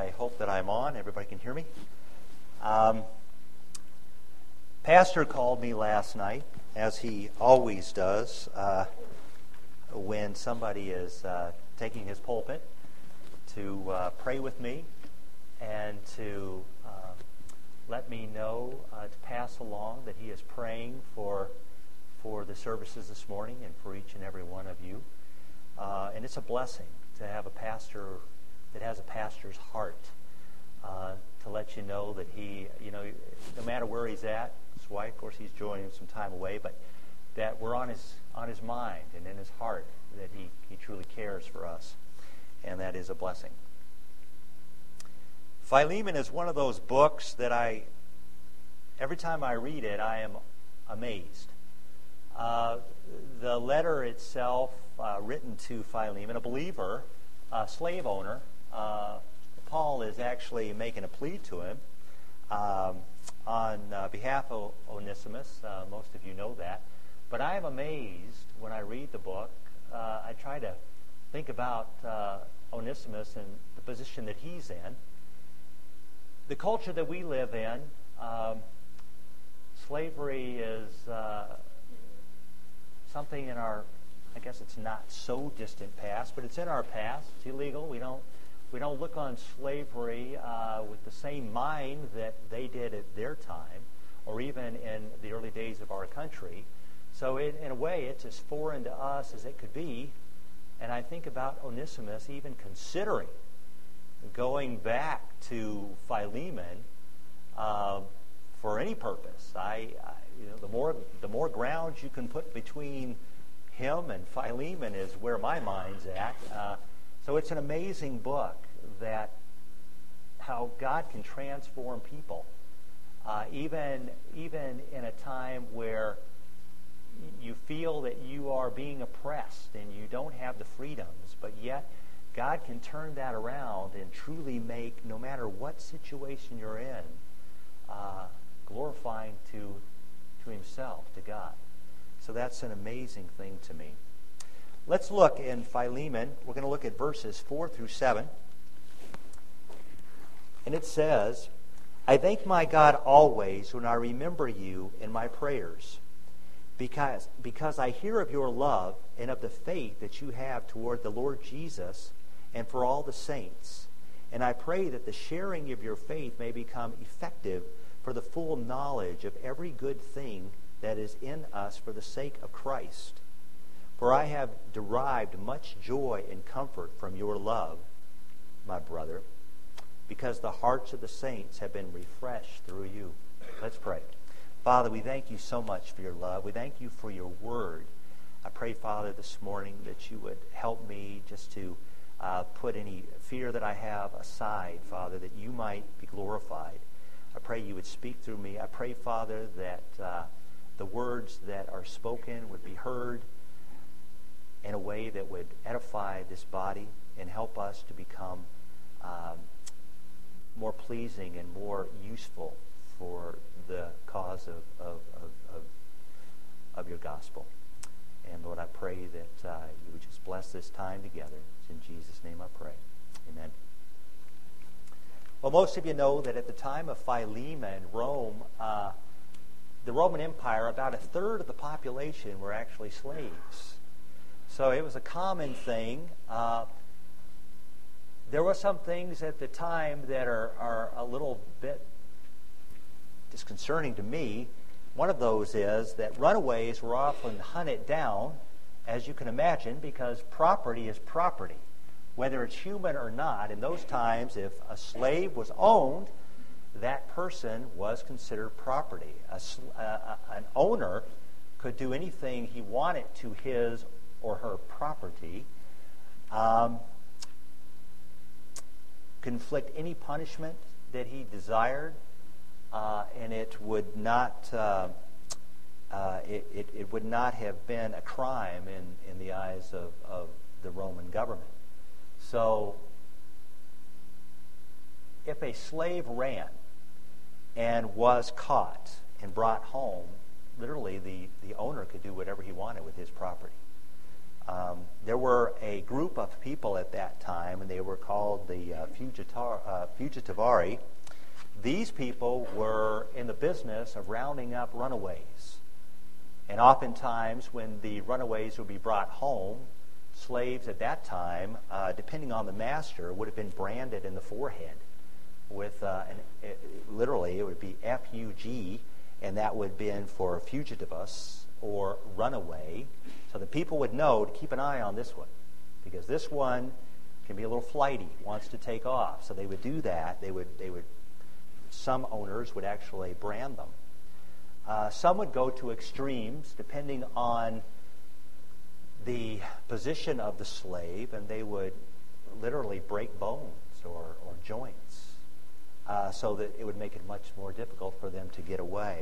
I hope that I'm on. Everybody can hear me. Pastor called me last night, as he always does, when somebody is taking his pulpit, to pray with me and to let me know, to pass along that he is praying for the services this morning and for each and every one of you. And it's a blessing to have a pastor that has a pastor's heart, to let you know that he, no matter where he's at, his wife, of course, he's enjoying some time away, but that we're on his mind and in his heart, that he truly cares for us, and that is a blessing. Philemon is one of those books that every time I read it, I am amazed. The letter itself, written to Philemon, a believer, a slave owner, Paul is actually making a plea to him on behalf of Onesimus. Most of you know that. But I am amazed when I read the book. I try to think about Onesimus and the position that he's in. The culture that we live in, slavery is something in our, I guess it's not so distant past, but it's in our past. It's illegal. We don't look on slavery with the same mind that they did at their time, or even in the early days of our country. So in a way, it's as foreign to us as it could be. And I think about Onesimus even considering going back to Philemon for any purpose. The more ground you can put between him and Philemon is where my mind's at. So it's an amazing book, that how God can transform people, even in a time where you feel that you are being oppressed and you don't have the freedoms, but yet God can turn that around and truly make, no matter what situation you're in, glorifying to himself, to God. So that's an amazing thing to me. Let's look in Philemon. We're going to look at verses 4 through 7. And it says, I thank my God always when I remember you in my prayers, because I hear of your love and of the faith that you have toward the Lord Jesus and for all the saints. And I pray that the sharing of your faith may become effective for the full knowledge of every good thing that is in us for the sake of Christ. For I have derived much joy and comfort from your love, my brother, because the hearts of the saints have been refreshed through you. Let's pray. Father, we thank you so much for your love. We thank you for your word. I pray, Father, this morning that you would help me just to put any fear that I have aside, Father, that you might be glorified. I pray you would speak through me. I pray, Father, that the words that are spoken would be heard in a way that would edify this body and help us to become more pleasing and more useful for the cause of your gospel. And Lord, I pray that you would just bless this time together. It's in Jesus' name I pray. Amen. Well, most of you know that at the time of Philemon, Rome, the Roman Empire, about a third of the population were actually slaves. So it was a common thing. There were some things at the time that are a little bit disconcerting to me. One of those is that runaways were often hunted down, as you can imagine, because property is property, whether it's human or not. In those times, if a slave was owned, that person was considered property. An owner could do anything he wanted to his or her property, inflict any punishment that he desired, and it would not it would not have been a crime in the eyes of the Roman government. So if a slave ran and was caught and brought home, literally the owner could do whatever he wanted with his property. There were a group of people at that time, and they were called the Fugitivari. These people were in the business of rounding up runaways. And oftentimes, when the runaways would be brought home, slaves at that time, depending on the master, would have been branded in the forehead with, literally, it would be F-U-G, and that would have been for fugitivus, or runaway. So the people would know to keep an eye on this one, because this one can be a little flighty, wants to take off. So they would do that. Some owners would actually brand them. Some would go to extremes, depending on the position of the slave, and they would literally break bones or joints, so that it would make it much more difficult for them to get away.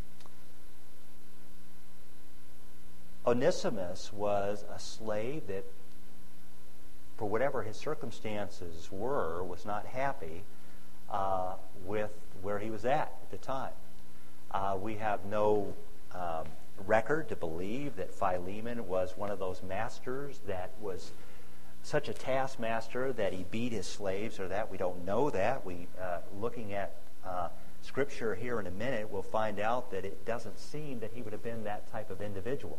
Onesimus was a slave that, for whatever his circumstances were, was not happy with where he was at the time. We have no record to believe that Philemon was one of those masters that was such a taskmaster that he beat his slaves, or that. We don't know that. Looking at Scripture here in a minute, we'll find out that it doesn't seem that he would have been that type of individual.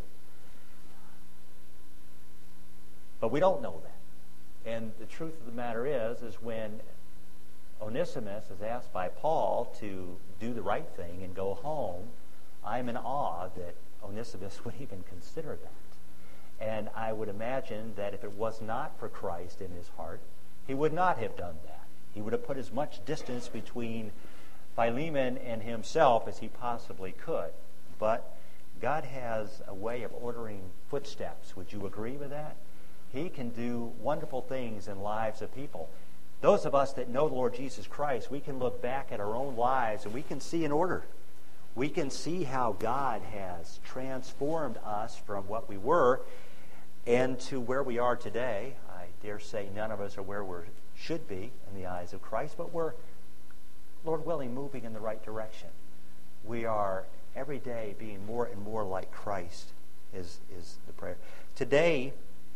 But we don't know that. And the truth of the matter is when Onesimus is asked by Paul to do the right thing and go home, I'm in awe that Onesimus would even consider that. And I would imagine that if it was not for Christ in his heart, he would not have done that. He would have put as much distance between Philemon and himself as he possibly could. But God has a way of ordering footsteps. Would you agree with that? He can do wonderful things in lives of people. Those of us that know the Lord Jesus Christ, we can look back at our own lives and we can see an order. We can see how God has transformed us from what we were and to where we are today. I dare say none of us are where we should be in the eyes of Christ, but we're, Lord willing, moving in the right direction. We are every day being more and more like Christ is the prayer. Today,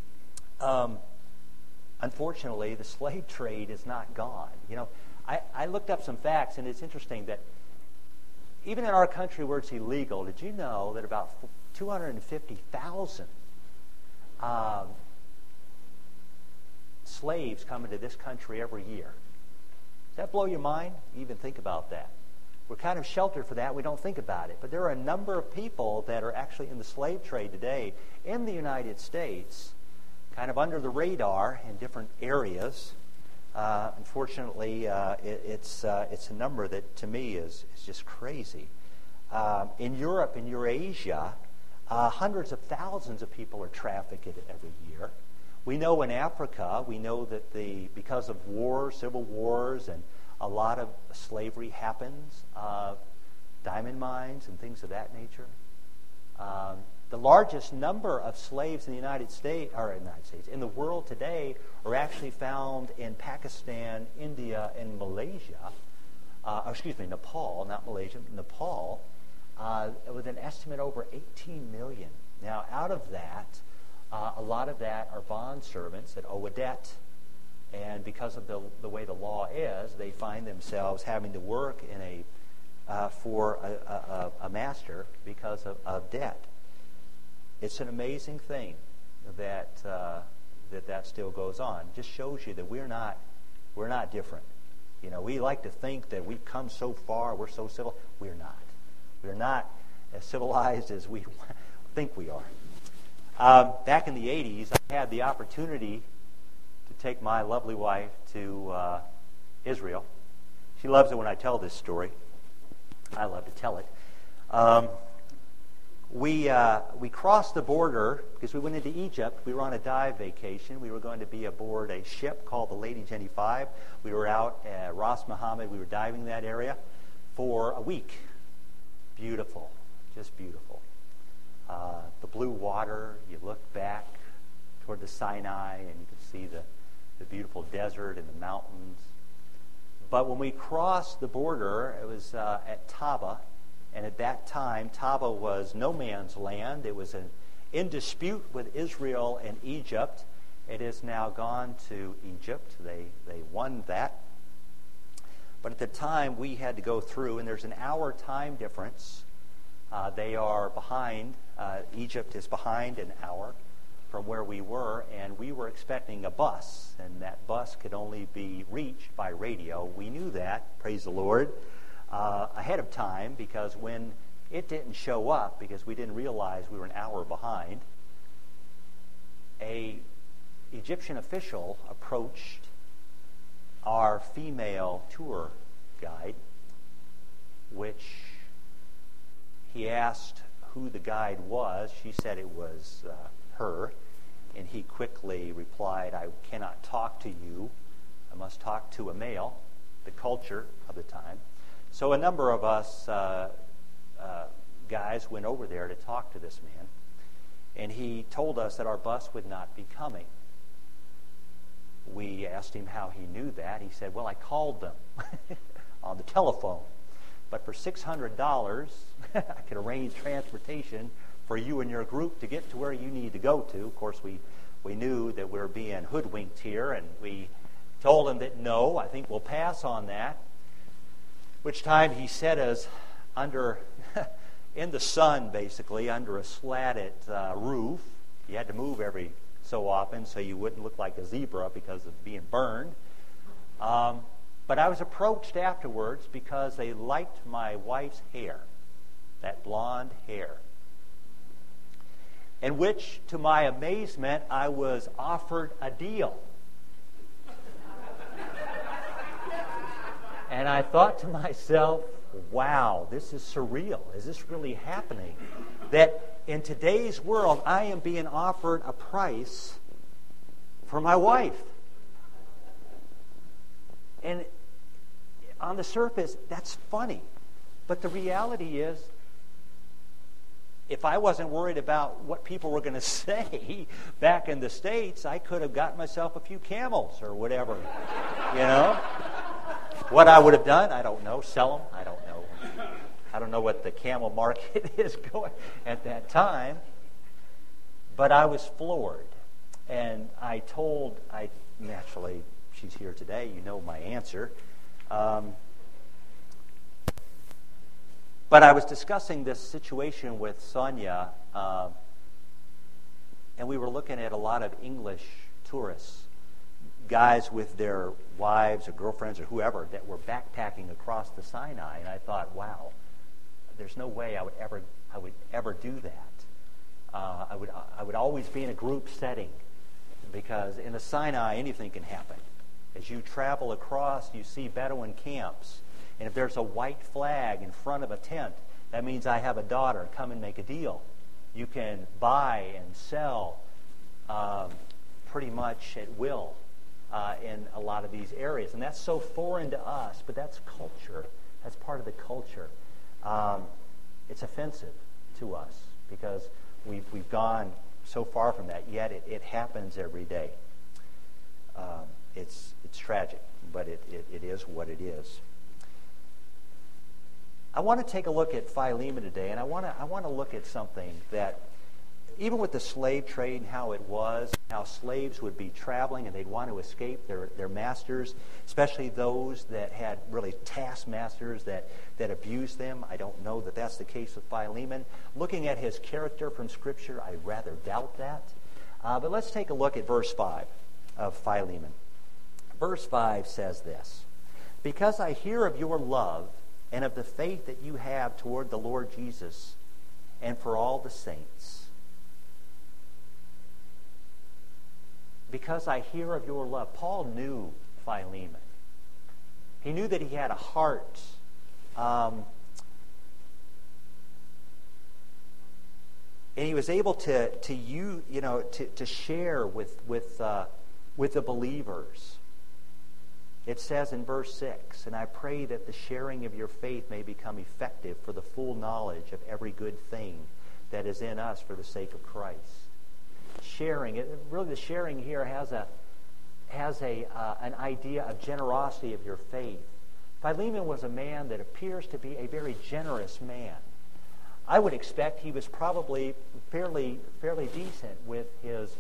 unfortunately, the slave trade is not gone. You know, I looked up some facts, and it's interesting that even in our country where it's illegal, did you know that about 250,000 slaves come into this country every year? Does that blow your mind? You even think about that. We're kind of sheltered for that. We don't think about it. But there are a number of people that are actually in the slave trade today in the United States, kind of under the radar in different areas. Unfortunately, it's a number that to me is just crazy. In Europe and Eurasia, hundreds of thousands of people are trafficked every year. We know in Africa, we know that because of wars, civil wars, and a lot of slavery happens, diamond mines and things of that nature. The largest number of slaves in the United States, in the world today, are actually found in Pakistan, India, and Malaysia. Nepal, not Malaysia, Nepal, with an estimate over 18 million. Now, out of that, a lot of that are bond servants that owe a debt. And because of the way the law is, they find themselves having to work for a master because of debt. It's an amazing thing that still goes on. It just shows you that we're not different. You know, we like to think that we've come so far, we're so civil. We're not. We're not as civilized as we think we are. Back in the 80s, I had the opportunity to take my lovely wife to Israel. She loves it when I tell this story. I love to tell it. We crossed the border because we went into Egypt. We were on a dive vacation. We were going to be aboard a ship called the Lady Jenny 5. We were out at Ras Mohammed. We were diving that area for a week. Beautiful, just beautiful. The blue water. You look back toward the Sinai and you can see the beautiful desert and the mountains. But when we crossed the border, it was at Taba. And at that time, Taba was no man's land. It was an in dispute with Israel and Egypt. It has now gone to Egypt. They won that. But at the time, we had to go through, and there's an hour time difference. They are behind. Egypt is behind an hour from where we were, and we were expecting a bus, and that bus could only be reached by radio. We knew that, praise the Lord, ahead of time, because when it didn't show up, because we didn't realize we were an hour behind, a Egyptian official approached our female tour guide, which he asked who the guide was. She said it was her, and he quickly replied, "I cannot talk to you. I must talk to a male," the culture of the time. So a number of us guys went over there to talk to this man, and he told us that our bus would not be coming. We asked him how he knew that. He said, "Well, I called them on the telephone. But for $600, I could arrange transportation for you and your group to get to where you need to go to." Of course, we knew that we were being hoodwinked here, and we told him that no, I think we'll pass on that. Which time he set us under, in the sun basically, under a slatted roof. You had to move every so often so you wouldn't look like a zebra because of being burned. But I was approached afterwards because they liked my wife's hair, that blonde hair. In which, to my amazement, I was offered a deal. And I thought to myself, wow, this is surreal. Is this really happening? That in today's world, I am being offered a price for my wife. And on the surface, that's funny. But the reality is, if I wasn't worried about what people were going to say back in the States, I could have gotten myself a few camels or whatever. You know? What I would have done, I don't know. Sell them? I don't know. I don't know what the camel market is going at that time. But I was floored. And naturally, she's here today. You know my answer. But I was discussing this situation with Sonia, and we were looking at a lot of English tourists, guys with their wives or girlfriends or whoever that were backpacking across the Sinai, and I thought, wow, there's no way I would ever do that. I would always be in a group setting, because in the Sinai anything can happen. As you travel across, you see Bedouin camps. And if there's a white flag in front of a tent, that means I have a daughter. Come and make a deal. You can buy and sell pretty much at will in a lot of these areas. And that's so foreign to us, but that's culture. That's part of the culture. It's offensive to us because we've gone so far from that, yet it happens every day. It's tragic, but it is what it is. I want to take a look at Philemon today, and I want to look at something that, even with the slave trade and how it was, how slaves would be traveling and they'd want to escape their masters, especially those that had really taskmasters that abused them. I don't know that that's the case with Philemon. Looking at his character from Scripture, I rather doubt that. But let's take a look at verse 5 of Philemon. Verse 5 says this: "Because I hear of your love and of the faith that you have toward the Lord Jesus and for all the saints." Because I hear of your love. Paul knew Philemon. He knew that he had a heart. And he was able to share with the believers. It says in verse 6, "And I pray that the sharing of your faith may become effective for the full knowledge of every good thing that is in us for the sake of Christ." Sharing, really the sharing here has an idea of generosity of your faith. Philemon was a man that appears to be a very generous man. I would expect he was probably fairly decent with his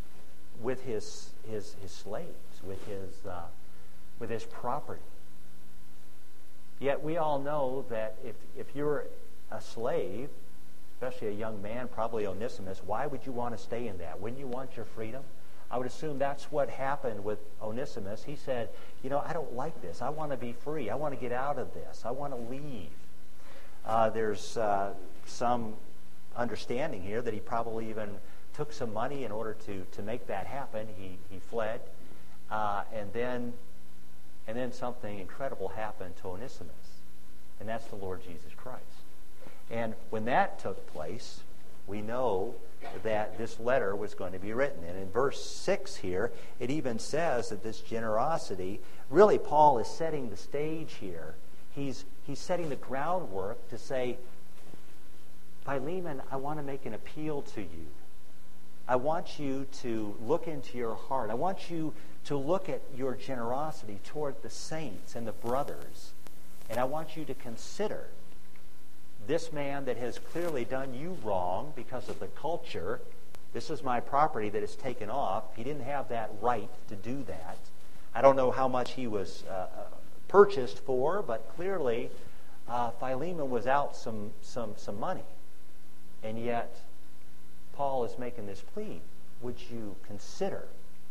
slaves, with his property. Yet we all know that if you're a slave, especially a young man, probably Onesimus, why would you want to stay in that? Wouldn't you want your freedom? I would assume that's what happened with Onesimus. He said, I don't like this. I want to be free. I want to get out of this. I want to leave. There's some understanding here that he probably even took some money in order to make that happen. He fled. And then something incredible happened to Onesimus. And that's the Lord Jesus Christ. And when that took place, we know that this letter was going to be written. And in verse 6 here, it even says that this generosity, really Paul is setting the stage here. He's setting the groundwork to say, Philemon, I want to make an appeal to you. I want you to look into your heart. I want you to look at your generosity toward the saints and the brothers. And I want you to consider this man that has clearly done you wrong because of the culture. This is my property that is taken off. He didn't have that right to do that. I don't know how much he was purchased for, but clearly Philemon was out some money. And yet Paul is making this plea. Would you consider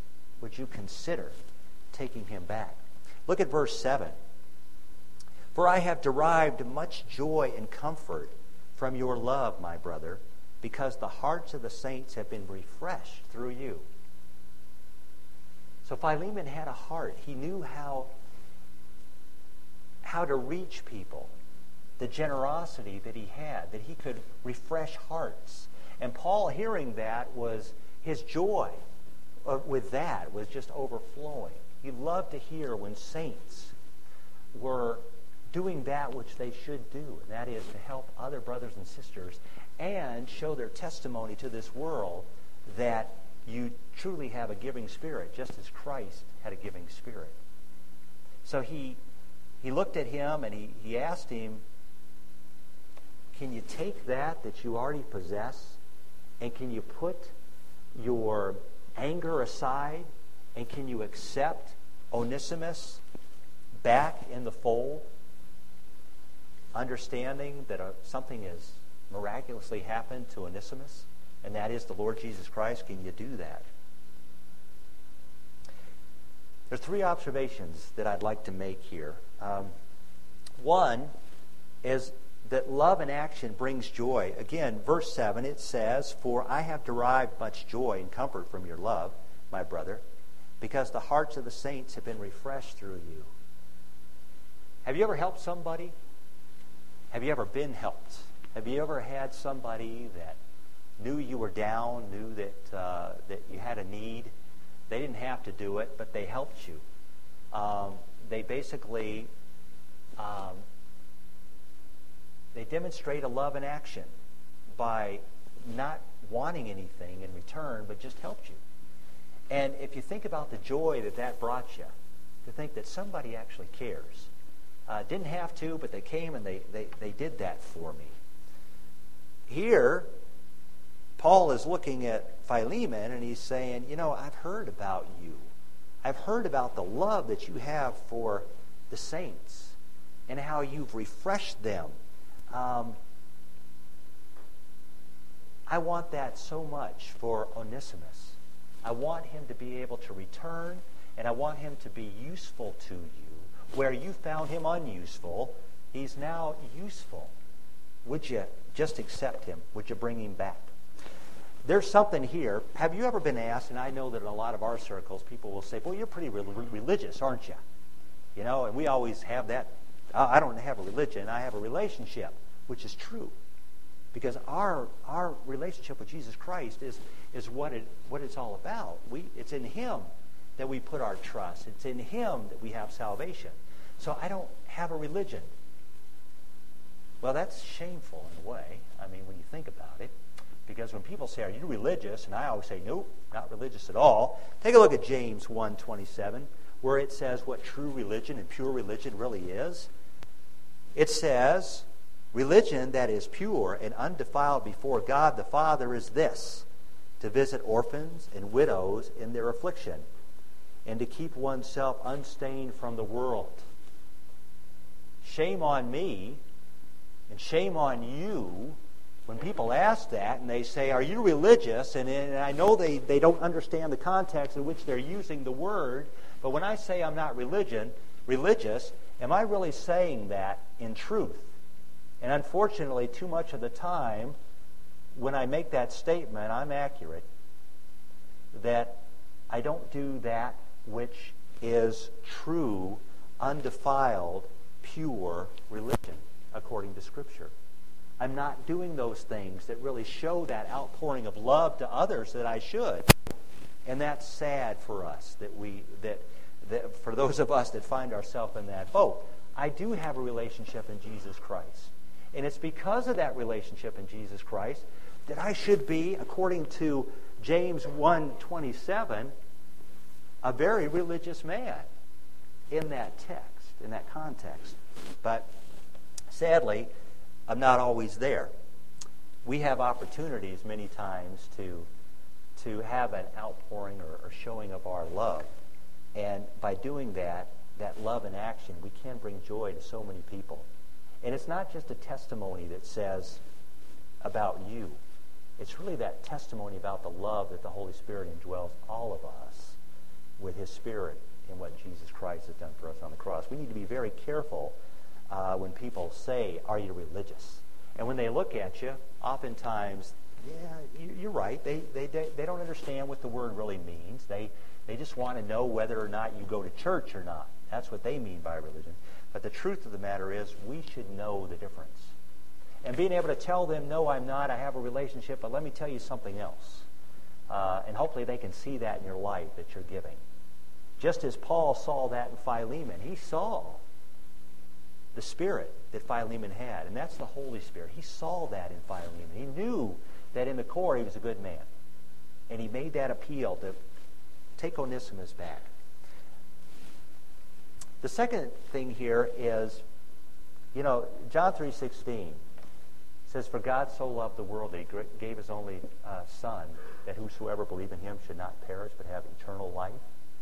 taking him back? Look at verse 7. For I have derived much joy and comfort from your love, my brother, because the hearts of the saints have been refreshed through you. So Philemon had a heart. He knew how to reach people. The generosity that he had, that he could refresh hearts. And Paul, hearing that, was his joy with that was just overflowing. He loved to hear when saints were doing that which they should do, and that is to help other brothers and sisters and show their testimony to this world that you truly have a giving spirit, just as Christ had a giving spirit. So he looked at him and he asked him, can you take that you already possess, and can you put your anger aside, and can you accept Onesimus back in the fold, understanding that something has miraculously happened to Onesimus, and that is the Lord Jesus Christ? Can you do that? There are three observations that I'd like to make here. One is that love in action brings joy. Again, verse 7, it says, for I have derived much joy and comfort from your love, my brother, because the hearts of the saints have been refreshed through you. Have you ever helped somebody? Have you ever been helped? Have you ever had somebody that knew you were down, knew that you had a need? They didn't have to do it, but they helped you. They basically they demonstrate a love in action by not wanting anything in return, but just helped you. And if you think about the joy that brought you, to think that somebody actually cares. Didn't have to, but they came and they did that for me. Here, Paul is looking at Philemon and he's saying, I've heard about you. I've heard about the love that you have for the saints and how you've refreshed them. I want that so much for Onesimus. I want him to be able to return, and I want him to be useful to you. Where you found him unuseful, he's now useful. Would you just accept him? Would you bring him back? There's something here. Have you ever been asked, and I know that in a lot of our circles, people will say, well, you're pretty religious, aren't you? And we always have that. I don't have a religion, I have a relationship, which is true. Because our relationship with Jesus Christ is what it's all about. It's in him that we put our trust. It's in him that we have salvation. So I don't have a religion. Well, that's shameful in a way, when you think about it. Because when people say, are you religious? And I always say, nope, not religious at all. Take a look at James 1:27, where it says what true religion and pure religion really is. It says, Religion that is pure and undefiled before God the Father is this: to visit orphans and widows in their affliction, and to keep oneself unstained from the world. Shame on me, and shame on you, when people ask that and they say, "Are you religious?" And I know they don't understand the context in which they're using the word, but when I say I'm not religious, am I really saying that in truth? And unfortunately, too much of the time, when I make that statement, I'm accurate, that I don't do that which is true, undefiled, pure religion, according to Scripture. I'm not doing those things that really show that outpouring of love to others that I should. And that's sad for us, that for those of us that find ourselves in that boat. I do have a relationship in Jesus Christ. And it's because of that relationship in Jesus Christ that I should be, according to James 1:27, a very religious man in that text, in that context. But sadly, I'm not always there. We have opportunities many times to have an outpouring or showing of our love. And by doing that love in action, we can bring joy to so many people. And it's not just a testimony that says about you. It's really that testimony about the love that the Holy Spirit indwells all of us with His Spirit in what Jesus Christ has done for us on the cross. We need to be very careful when people say, "Are you religious?" And when they look at you, oftentimes, yeah, you're right. They don't understand what the word really means. They just want to know whether or not you go to church or not. That's what they mean by religion. But the truth of the matter is, we should know the difference. And being able to tell them, "No, I'm not. I have a relationship, but let me tell you something else." And hopefully they can see that in your life that you're giving. Just as Paul saw that in Philemon, he saw the Spirit that Philemon had, and that's the Holy Spirit. He saw that in Philemon. He knew that in the core he was a good man. And he made that appeal to take Onesimus back. The second thing here is, John 3:16 says, "For God so loved the world that He gave His only Son, that whosoever believe in Him should not perish but have eternal life."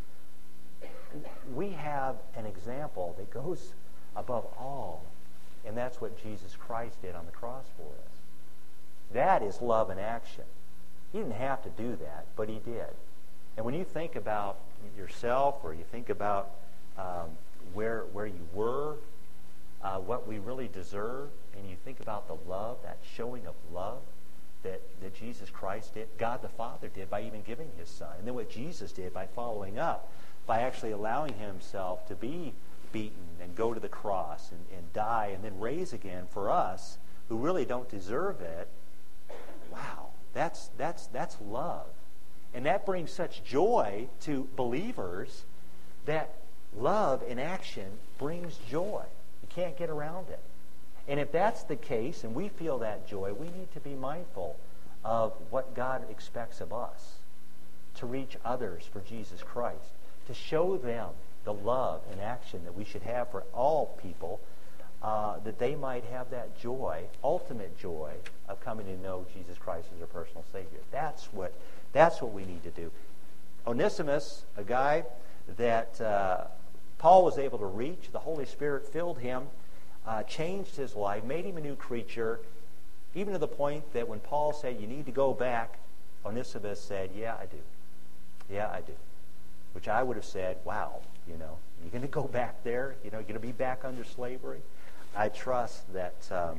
We have an example that goes above all, and that's what Jesus Christ did on the cross for us. That is love in action. He didn't have to do that, but He did. And when you think about yourself, or you think about where you were, what we really deserve, and you think about the love, that showing of love that Jesus Christ did, God the Father did by even giving His Son, and then what Jesus did by following up, by actually allowing Himself to be beaten and go to the cross and die and then raise again for us who really don't deserve it. Wow, that's love. And that brings such joy to believers that love in action brings joy. You can't get around it. And if that's the case, and we feel that joy, we need to be mindful of what God expects of us, to reach others for Jesus Christ, to show them the love and action that we should have for all people, that they might have that joy, ultimate joy, of coming to know Jesus Christ as their personal Savior. That's what we need to do. Onesimus, a guy that Paul was able to reach, the Holy Spirit filled him, changed his life, made him a new creature, even to the point that when Paul said, "You need to go back," Onesimus said, "Yeah, I do. Yeah, I do." Which I would have said, "Wow, you're going to go back there? You're going to be back under slavery?" I trust that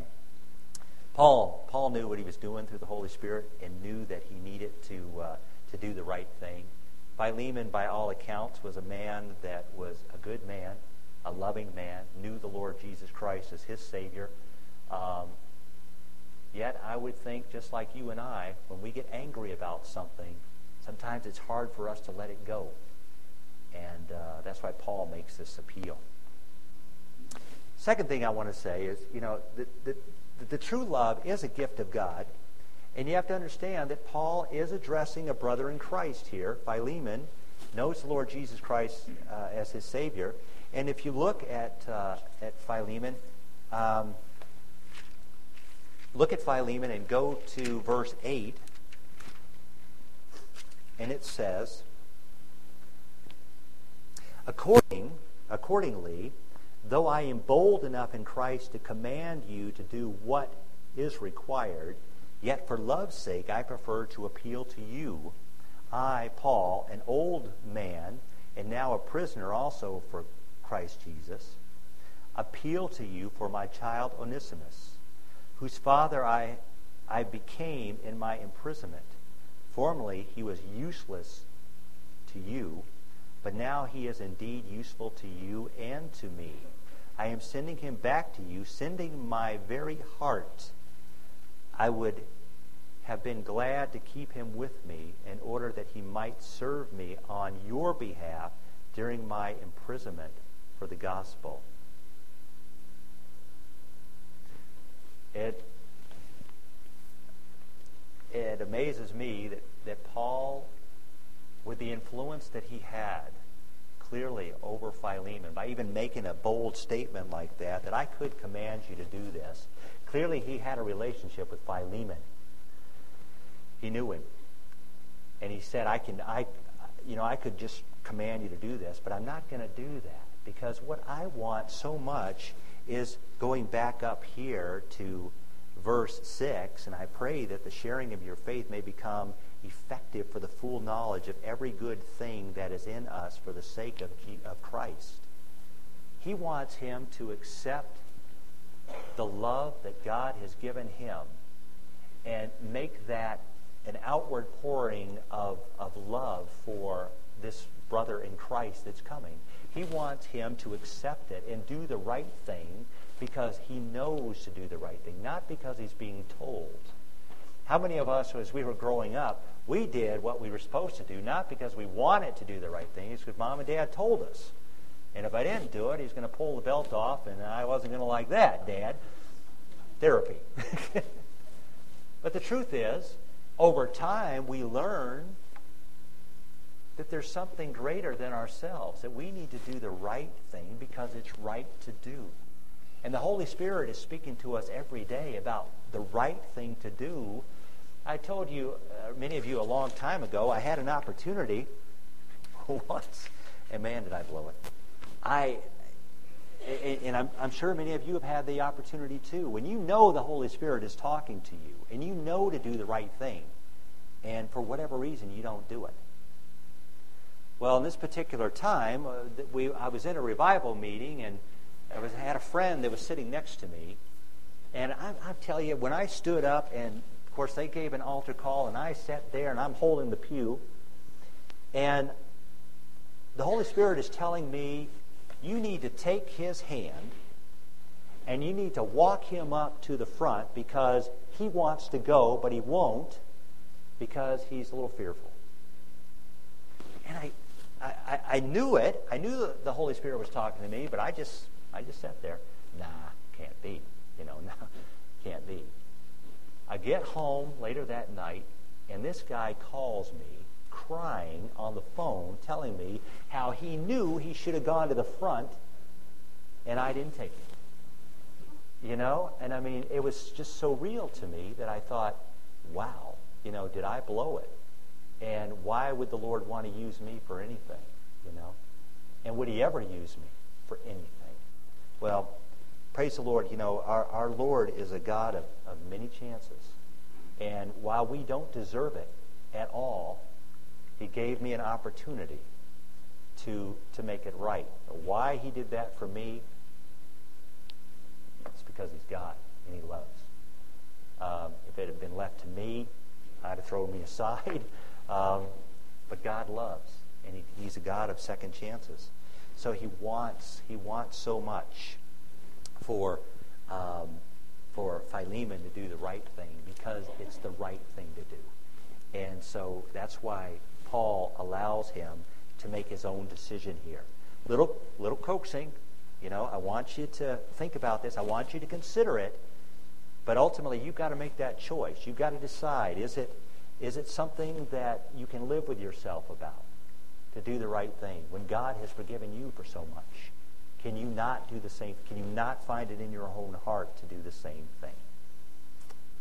Paul knew what he was doing through the Holy Spirit and knew that he needed to do the right thing. Philemon, by all accounts, was a man that was a good man, a loving man, knew the Lord Jesus Christ as his Savior. Yet I would think, just like you and I, when we get angry about something, sometimes it's hard for us to let it go. And that's why Paul makes this appeal. Second thing I want to say is, the true love is a gift of God. And you have to understand that Paul is addressing a brother in Christ here. Philemon knows the Lord Jesus Christ as his Savior. And if you look at Philemon, look at Philemon and go to verse 8. And it says, Accordingly, though I am bold enough in Christ to command you to do what is required, yet for love's sake I prefer to appeal to you. I, Paul, an old man, and now a prisoner also for Christ Jesus, appeal to you for my child Onesimus, whose father I became in my imprisonment. Formerly he was useless to you, but now he is indeed useful to you and to me. I am sending him back to you, sending my very heart. I would have been glad to keep him with me in order that he might serve me on your behalf during my imprisonment for the gospel. It amazes me that Paul, with the influence that he had clearly over Philemon, by even making a bold statement like that I could command you to do this. Clearly he had a relationship with Philemon. He knew him. And he said, I could just command you to do this, but I'm not going to do that, because what I want so much is going back up here to verse 6, and I pray that the sharing of your faith may become effective for the full knowledge of every good thing that is in us for the sake of Christ. He wants him to accept the love that God has given him and make that an outward pouring of love for this brother in Christ that's coming. He wants him to accept it and do the right thing because he knows to do the right thing, not because he's being told. How many of us, as we were growing up, we did what we were supposed to do, not because we wanted to do the right thing, it's because Mom and Dad told us. And if I didn't do it, he's going to pull the belt off, and I wasn't going to like that, Dad. Therapy. But the truth is, over time, we learn that there's something greater than ourselves, that we need to do the right thing because it's right to do. And the Holy Spirit is speaking to us every day about the right thing to do. I told you, many of you, a long time ago, I had an opportunity once, and man, did I blow it. I'm sure many of you have had the opportunity too. When you know the Holy Spirit is talking to you, and you know to do the right thing, and for whatever reason you don't do it. Well, in this particular time, I was in a revival meeting, and I had a friend that was sitting next to me, and I tell you, when I stood up, and of course they gave an altar call, and I sat there, and I'm holding the pew, and the Holy Spirit is telling me, you need to take his hand, and you need to walk him up to the front because he wants to go, but he won't because he's a little fearful. And I knew it. I knew that the Holy Spirit was talking to me, but I just sat there. Nah, can't be. Nah, can't be. I get home later that night, and this guy calls me crying on the phone, telling me how he knew he should have gone to the front, and I didn't take it. And I mean, it was just so real to me that I thought, wow, did I blow it? And why would the Lord want to use me for anything? And would he ever use me for anything? Well, praise the Lord. Our Lord is a God of many chances. And while we don't deserve it at all, he gave me an opportunity to make it right. Why he did that for me, it's because he's God and he loves. If it had been left to me, I'd have thrown me aside. But God loves, and he's a God of second chances. So he wants so much for Philemon to do the right thing because it's the right thing to do. And so that's why Paul allows him to make his own decision here. Little coaxing. I want you to think about this. I want you to consider it. But ultimately, you've got to make that choice. You've got to decide, is it something that you can live with yourself about, to do the right thing? When God has forgiven you for so much, can you not do the same? Can you not find it in your own heart to do the same thing?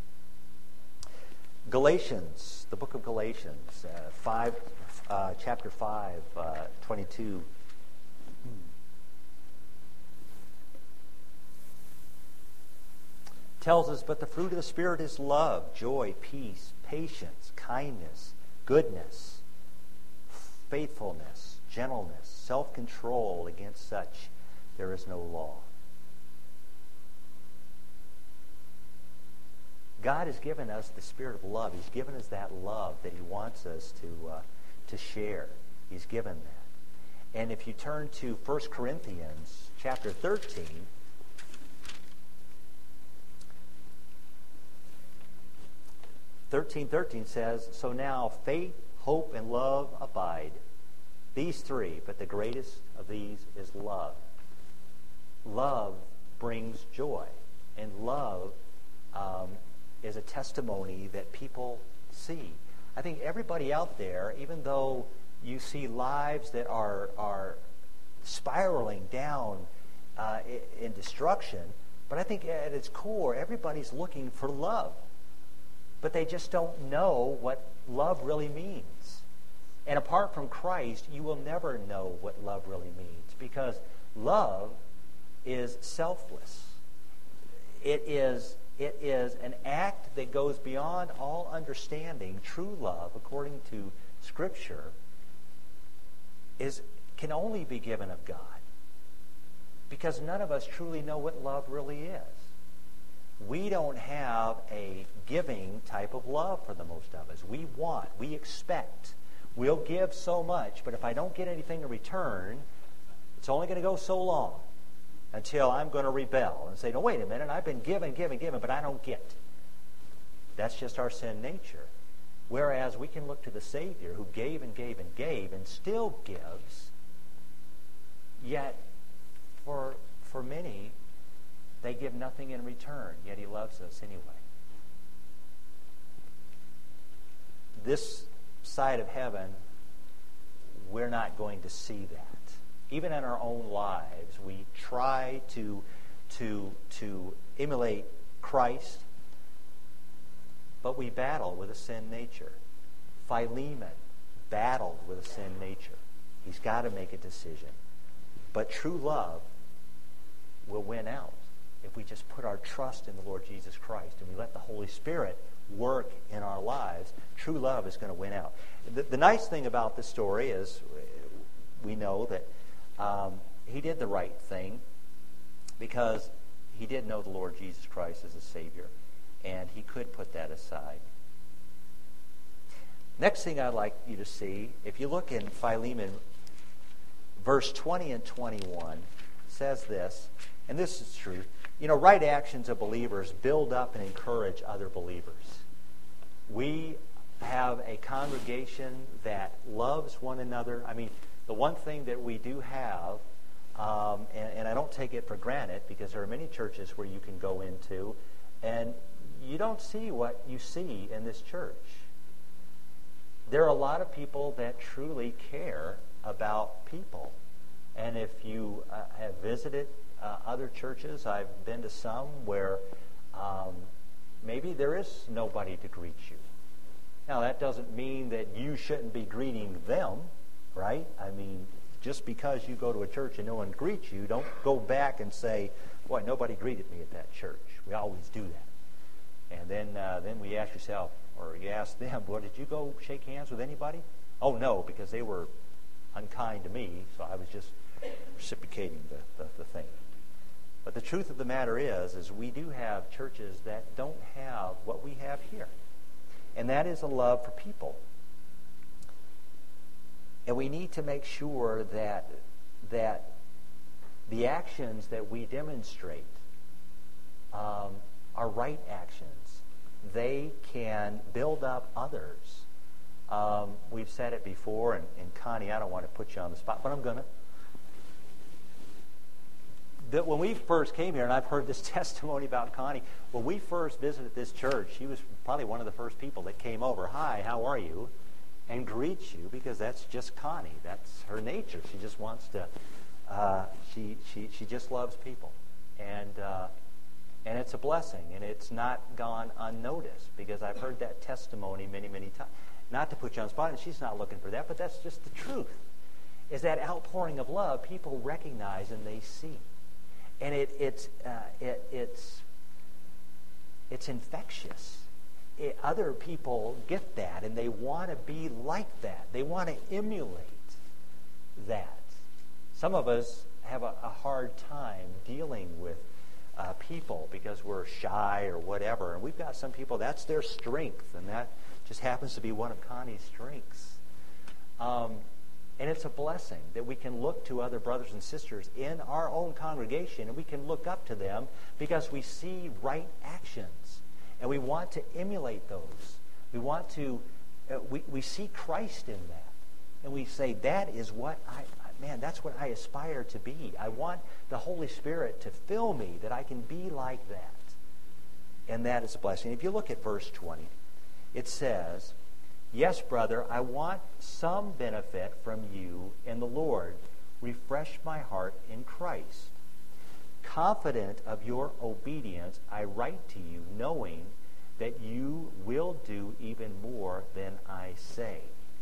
Galatians, the book of Galatians, chapter 5, 22. Tells us, but the fruit of the Spirit is love, joy, peace, patience, kindness, goodness, faithfulness, gentleness, self-control. Against such there is no law. God has given us the spirit of love. He's given us that love that He wants us to share. He's given that. And if you turn to 1 Corinthians chapter 13, says, so now faith, hope, and love abide. These three, but the greatest of these is love. Love brings joy, and love is a testimony that people see. I think everybody out there, even though you see lives that are spiraling down in destruction, but I think at its core, everybody's looking for love. But they just don't know what love really means. And apart from Christ, you will never know what love really means, because love is selfless. It is an act that goes beyond all understanding. True love, according to Scripture, can only be given of God, because none of us truly know what love really is. We don't have a giving type of love for the most of us. We expect. We'll give so much, but if I don't get anything in return, it's only going to go so long until I'm going to rebel and say, no, wait a minute, I've been giving, but I don't get. That's just our sin nature. Whereas we can look to the Savior who gave and gave and gave and still gives, yet for many, they give nothing in return, yet He loves us anyway. This side of heaven, we're not going to see that. Even in our own lives, we try to emulate Christ, but we battle with a sin nature. Philemon battled with a sin nature. He's got to make a decision. But true love will win out if we just put our trust in the Lord Jesus Christ and we let the Holy Spirit work in our lives. True love is going to win out. The nice thing about this story is we know that he did the right thing because he did know the Lord Jesus Christ as a Savior, and he could put that aside. Next thing I'd like you to see, if you look in Philemon, verse 20 and 21, says this, and this is true. You know, right actions of believers build up and encourage other believers. We have a congregation that loves one another. I mean, the one thing that we do have, and I don't take it for granted, because there are many churches where you can go into, and you don't see what you see in this church. There are a lot of people that truly care about people. And if you have visited other churches, I've been to some where maybe there is nobody to greet you. Now, that doesn't mean that you shouldn't be greeting them, right? I mean, just because you go to a church and no one greets you, don't go back and say, boy, nobody greeted me at that church. We always do that. And then we ask yourself, or you ask them, well, did you go shake hands with anybody? Oh, no, because they were unkind to me, so I was just reciprocating the thing. But the truth of the matter is we do have churches that don't have what we have here. And that is a love for people. And we need to make sure that the actions that we demonstrate are right actions. They can build up others. We've said it before, and Connie, I don't want to put you on the spot, but I'm going to. That when we first came here, and I've heard this testimony about Connie, when we first visited this church, she was probably one of the first people that came over. Hi, how are you? And greets you, because that's just Connie. That's her nature. She just wants to. She just loves people, and And it's a blessing, and it's not gone unnoticed, because I've heard that testimony many, many times. Not to put you on the spot, and she's not looking for that, but that's just the truth. Is that outpouring of love people recognize and they see. And it's infectious. Other people get that, and they want to be like that. They want to emulate that. Some of us have a hard time dealing with people because we're shy or whatever. And we've got some people, that's their strength, and that just happens to be one of Connie's strengths. And it's a blessing that we can look to other brothers and sisters in our own congregation, and we can look up to them because we see right actions, and we want to emulate those. We want to, we see Christ in that, and we say, that is what that's what I aspire to be. I want the Holy Spirit to fill me, that I can be like that. And that is a blessing. If you look at verse 20, it says, yes, brother, I want some benefit from you in the Lord. Refresh my heart in Christ. Confident of your obedience, I write to you, knowing that you will do even more than I say.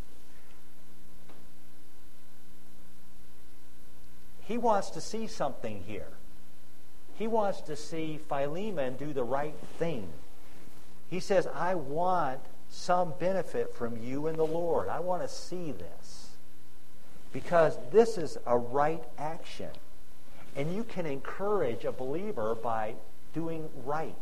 He wants to see something here. He wants to see Philemon do the right thing. He says, I want some benefit from you in the Lord. I want to see this. Because this is a right action. And you can encourage a believer by doing right.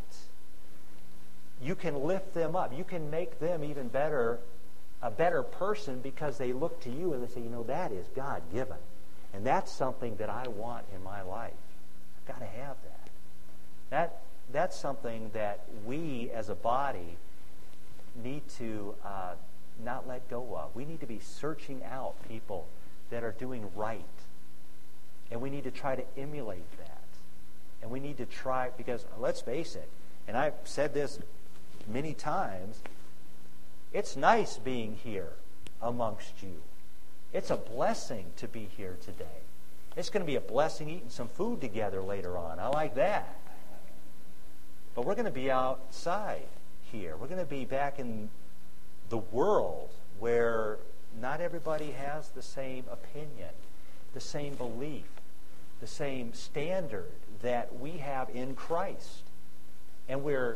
You can lift them up. You can make them even better, a better person, because they look to you and they say, that is God-given. And that's something that I want in my life. I've got to have that. That's something that we as a body need to not let go of. We need to be searching out people that are doing right. And we need to try to emulate that. And we need to try, because let's face it, and I've said this many times, it's nice being here amongst you. It's a blessing to be here today. It's going to be a blessing eating some food together later on. I like that. But we're going to be outside here. We're going to be back in the world where not everybody has the same opinion, the same belief, the same standard that we have in Christ. And we're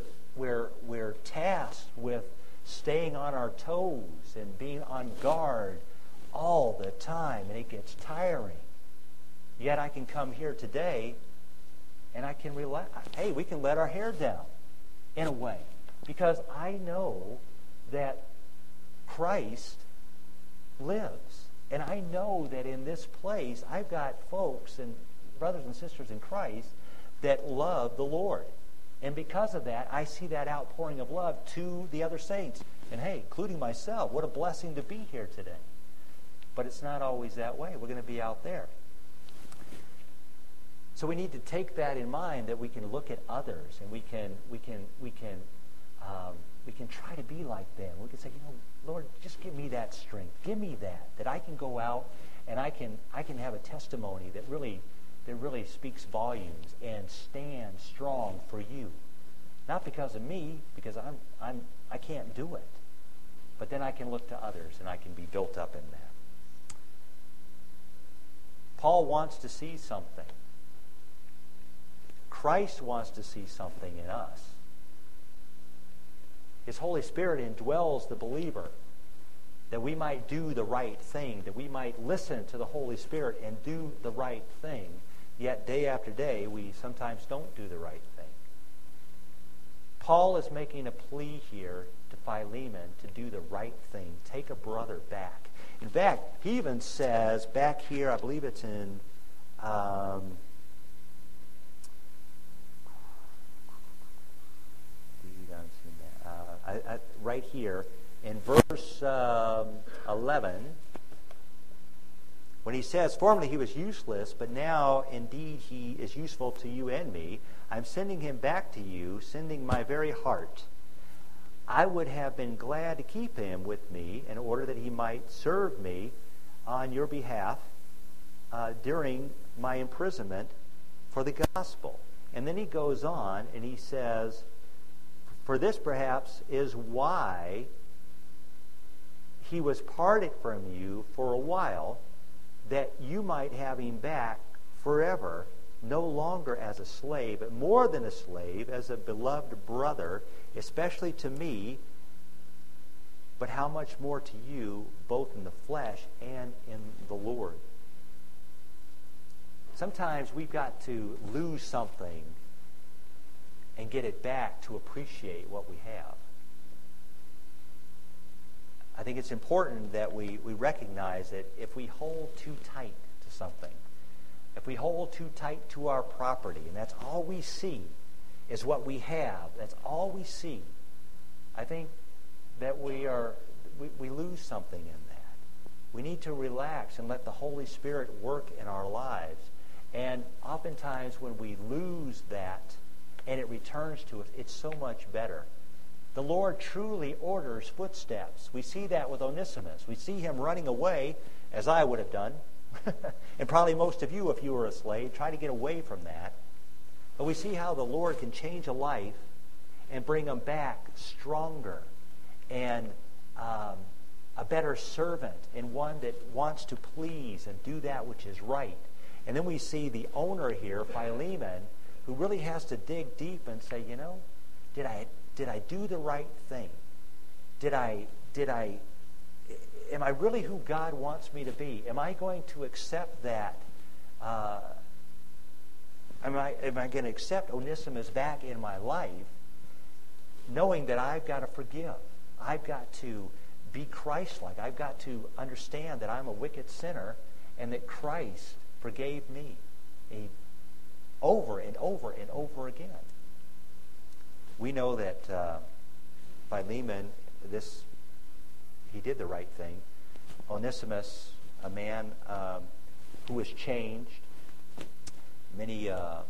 tasked with staying on our toes and being on guard all the time, and it gets tiring. Yet I can come here today and I can relax. Hey, we can let our hair down in a way, because I know that Christ lives. And I know that in this place I've got folks and brothers and sisters in Christ that love the Lord. And because of that, I see that outpouring of love to the other saints. And hey, including myself, what a blessing to be here today. But it's not always that way. We're going to be out there. So we need to take that in mind, that we can look at others and we can try to be like them. We can say, Lord, just give me that strength. Give me that I can go out and I can have a testimony that really speaks volumes and stand strong for you. Not because of me, because I can't do it. But then I can look to others and I can be built up in that. Paul wants to see something. Christ wants to see something in us. His Holy Spirit indwells the believer, that we might do the right thing, that we might listen to the Holy Spirit and do the right thing. Yet day after day, we sometimes don't do the right thing. Paul is making a plea here to Philemon to do the right thing. Take a brother back. In fact, he even says back here, I believe it's in right here in verse 11, when he says, formerly he was useless, but now indeed he is useful to you and me. I'm sending him back to you, sending my very heart. I would have been glad to keep him with me in order that he might serve me on your behalf during my imprisonment for the gospel. And then he goes on and he says, for this perhaps is why he was parted from you for a while, that you might have him back forever, no longer as a slave, but more than a slave, as a beloved brother, especially to me, but how much more to you, both in the flesh and in the Lord. Sometimes we've got to lose something and get it back to appreciate what we have. I think it's important that we recognize that if we hold too tight to something, if we hold too tight to our property, and that's all we see is what we have, that's all we see, I think that we lose something in that. We need to relax and let the Holy Spirit work in our lives. And oftentimes when we lose that and it returns to us, it's so much better. The Lord truly orders footsteps. We see that with Onesimus. We see him running away, as I would have done, and probably most of you, if you were a slave, try to get away from that. But we see how the Lord can change a life and bring them back stronger and a better servant, and one that wants to please and do that which is right. And then we see the owner here, Philemon, who really has to dig deep and say, did I do the right thing? Am I really who God wants me to be? Am I going to accept that? Am I going to accept Onesimus back in my life, knowing that I've got to forgive? I've got to be Christ-like. I've got to understand that I'm a wicked sinner and that Christ forgave me over and over and over again. We know that Philemon, he did the right thing. Onesimus, a man who was changed. Many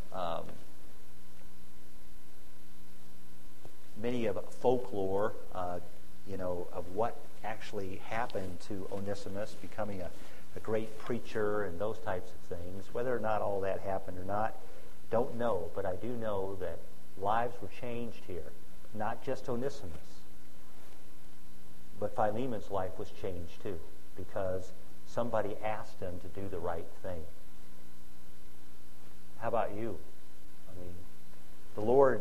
of folklore, of what actually happened to Onesimus, becoming a great preacher and those types of things. Whether or not all that happened or not, don't know. But I do know that lives were changed here. Not just Onesimus, but Philemon's life was changed too, because somebody asked him to do the right thing. How about you? I mean, the Lord,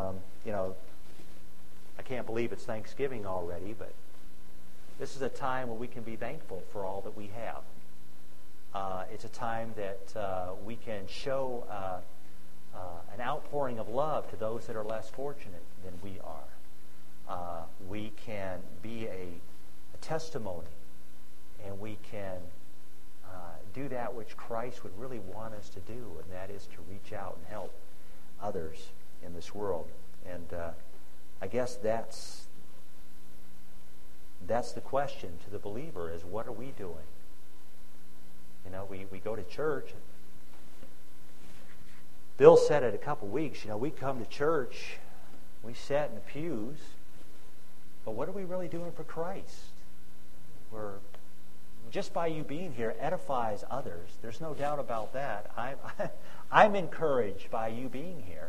I can't believe it's Thanksgiving already, but this is a time when we can be thankful for all that we have. It's a time that we can show an outpouring of love to those that are less fortunate than we are. We can be a testimony, and we can do that which Christ would really want us to do, and that is to reach out and help others in this world. And I guess that's the question to the believer, is what are we doing? We go to church. Bill said it a couple weeks, we come to church, we sit in the pews, but what are we really doing for Christ? Just by you being here edifies others. There's no doubt about that. I'm encouraged by you being here.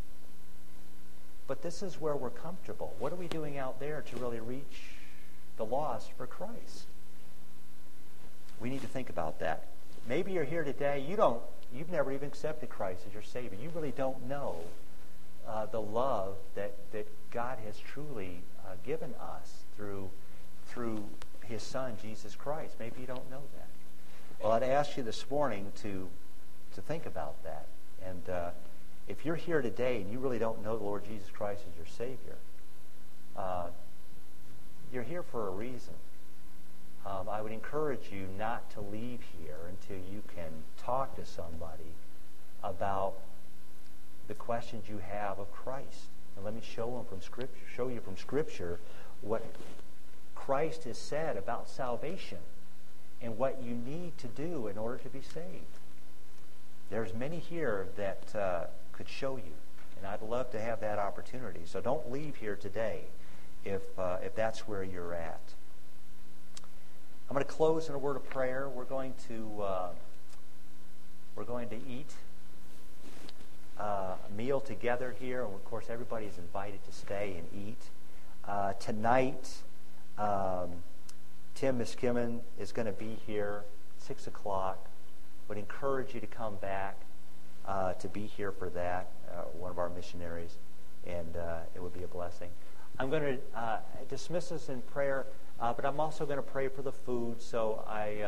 But this is where we're comfortable. What are we doing out there to really reach the lost for Christ? We need to think about that. Maybe you're here today, you've never even accepted Christ as your Savior. You really don't know the love that God has truly given us through His Son, Jesus Christ. Maybe you don't know that. Well, I'd ask you this morning to think about that. And if you're here today and you really don't know the Lord Jesus Christ as your Savior, you're here for a reason. I would encourage you not to leave here until you can talk to somebody about the questions you have of Christ. And let me show you from Scripture what Christ has said about salvation and what you need to do in order to be saved. There's many here that could show you, and I'd love to have that opportunity. So don't leave here today if that's where you're at. I'm going to close in a word of prayer. We're going to eat meal together here, and of course everybody is invited to stay and eat. Tonight, Tim Miskimen is going to be here 6 o'clock. Would encourage you to come back to be here for that, one of our missionaries, and it would be a blessing. I'm going to dismiss us in prayer, but I'm also going to pray for the food, so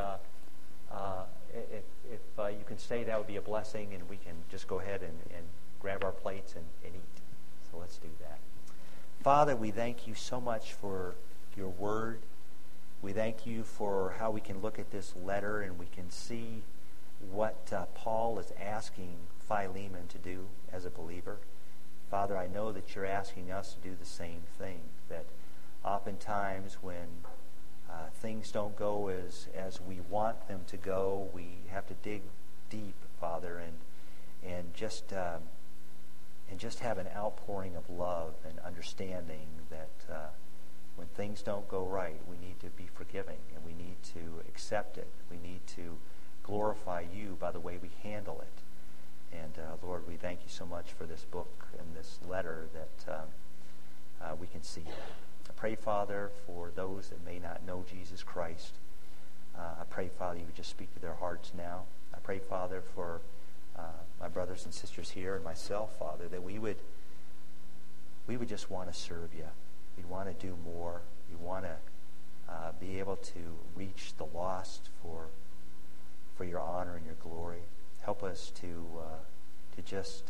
if you can stay, that would be a blessing, and we can just go ahead and grab our plates and eat. So let's do that. Father, we thank you so much for your word. We thank you for how we can look at this letter and we can see what Paul is asking Philemon to do as a believer. Father, I know that you're asking us to do the same thing, that oftentimes when things don't go as we want them to go, we have to dig deep, Father, and just have an outpouring of love and understanding that when things don't go right, we need to be forgiving and we need to accept it. We need to glorify you by the way we handle it. And Lord, we thank you so much for this book and this letter that we can see. I pray, Father, for those that may not know Jesus Christ. I pray, Father, you would just speak to their hearts now. I pray, Father, for my brothers and sisters here and myself, Father, that we would just want to serve you. We'd want to do more. We want to be able to reach the lost for your honor and your glory. Help us to just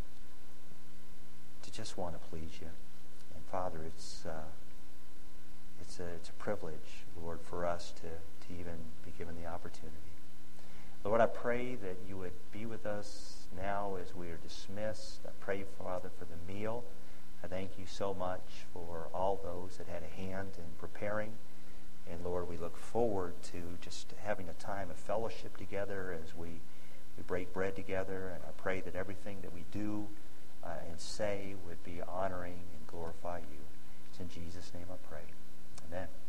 want to please you. And Father, it's a privilege, Lord, for us to even be given the opportunity. Lord, I pray that you would be with us now as we are dismissed. I pray, Father, for the meal. I thank you so much for all those that had a hand in preparing. And Lord, we look forward to just having a time of fellowship together as we break bread together. And I pray that everything that we do and say would be honoring and glorify you. It's in Jesus' name I pray. Amen.